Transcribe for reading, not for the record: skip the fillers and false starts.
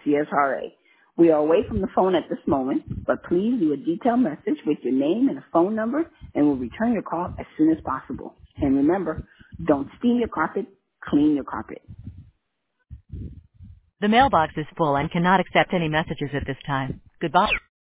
CSRA. We are away from the phone at this moment, but please leave a detailed message with your name and a phone number, and we'll return your call as soon as possible. And remember, don't steam your carpet, clean your carpet. The mailbox is full and cannot accept any messages at this time. Goodbye.